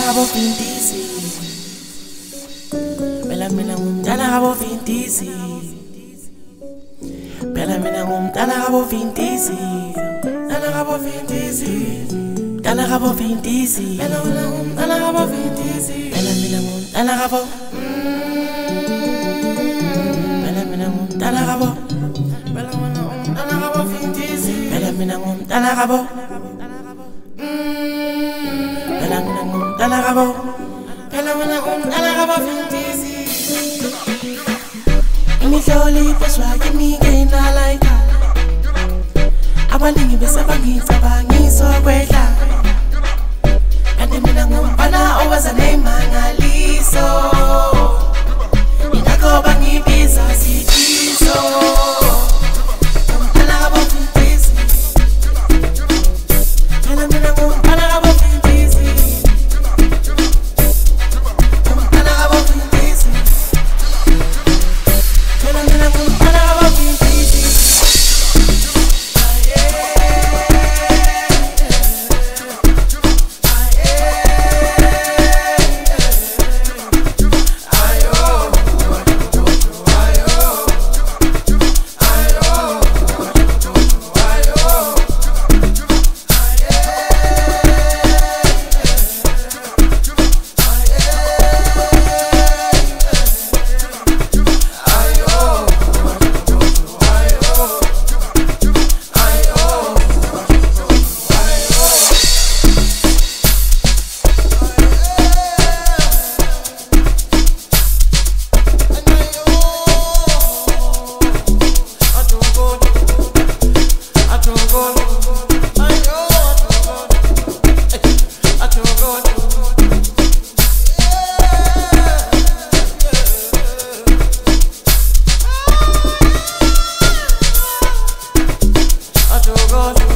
ngabo fintisi. Bella mina ngumntana ngabo fintisi. Bella mina ngumntana ngabo fintisi. Tana ngabo fintisi. Tana ngabo fintisi. Bella mina ngumntana ngabo fintisi. Bella mina ngumntana ngabo. Bella mina ngumntana ngabo. Bella mina ngumntana ngabo fintisi. Bella mina ngumntana ngabo. Bella mina ngumntana ngabo. Bella mina ngumntana ngabo fintisi. Imihloli ipeswa yimingena like abaningi besabangisa bangisokwehla kanti mina ngumfana owaza nemangaliso ingakho bangibiza sijiso ngumfana ngabo fintisi. Bella mina ngumfana ngabo fintisi. Ngumfana ngabo fintisi. Bella mina ngumfana ngabo fintisi. Go.